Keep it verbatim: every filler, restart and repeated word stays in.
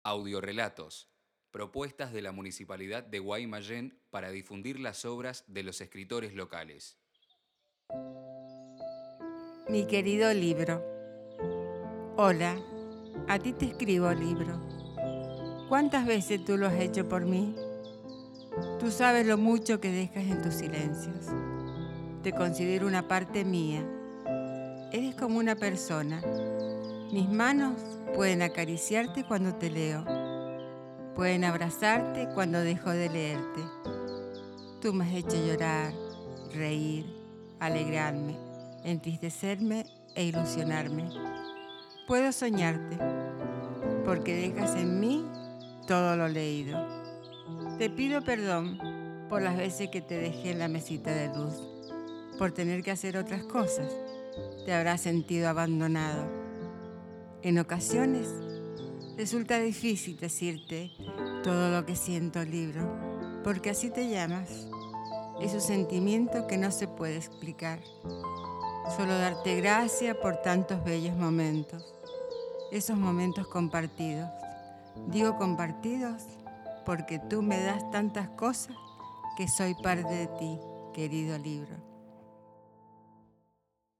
Audiorelatos, propuestas de la Municipalidad de Guaymallén para difundir las obras de los escritores locales. Mi querido libro. Hola, a ti te escribo libro. ¿Cuántas veces tú lo has hecho por mí? Tú sabes lo mucho que dejas en tus silencios. Te considero una parte mía. Eres como una persona. Mis manos pueden acariciarte cuando te leo. Pueden abrazarte cuando dejo de leerte. Tú me has hecho llorar, reír, alegrarme, entristecerme e ilusionarme. Puedo soñarte, porque dejas en mí todo lo leído. Te pido perdón por las veces que te dejé en la mesita de luz, por tener que hacer otras cosas. Te habrás sentido abandonado. En ocasiones resulta difícil decirte todo lo que siento, libro, porque así te llamas. Es un sentimiento que no se puede explicar. Solo darte gracias por tantos bellos momentos. Esos momentos compartidos. Digo compartidos porque tú me das tantas cosas que soy parte de ti, querido libro.